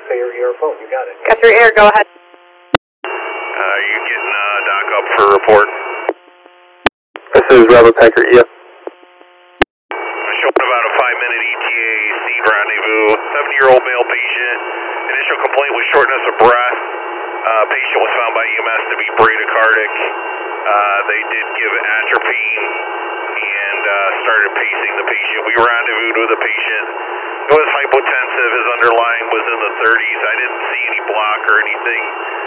your phone. You got it. Guthrie Air, go ahead. You getting Doc up for report? This is Robert Packer, yeah. Showing about a 5-minute ETA seed rendezvous. 70-year-old male patient. Initial complaint was shortness of breath. Patient was found by EMS to be bradycardic. They did give atropine and started pacing the patient. We rendezvoused with the patient. He was hypotensive. His underlying was in the 30s. I didn't see any block or anything.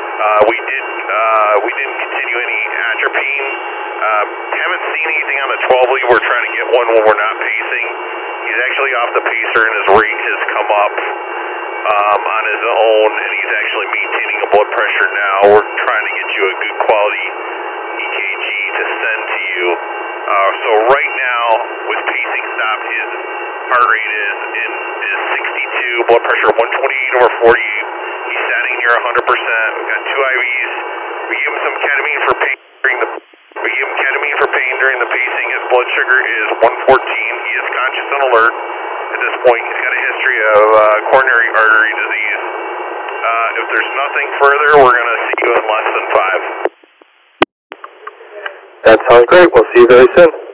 We didn't continue any atropine. Haven't seen anything on the 12 lead. We're trying to get one when we're not pacing. He's actually off the pacer and his rate has come up on his own, and he's actually maintaining a blood pressure now. We're trying to get you a good quality EKG to send to you. So right now, with pacing stopped, his heart rate is 62, blood pressure 128/48. He's standing near 100%. We've got 2 IVs. We give him some ketamine for pain during the pacing. His blood sugar is 114. He is conscious and alert at this point. He's got a history of coronary artery disease. If there's nothing further, we're going to see you in less than 5. That sounds great. We'll see you very soon.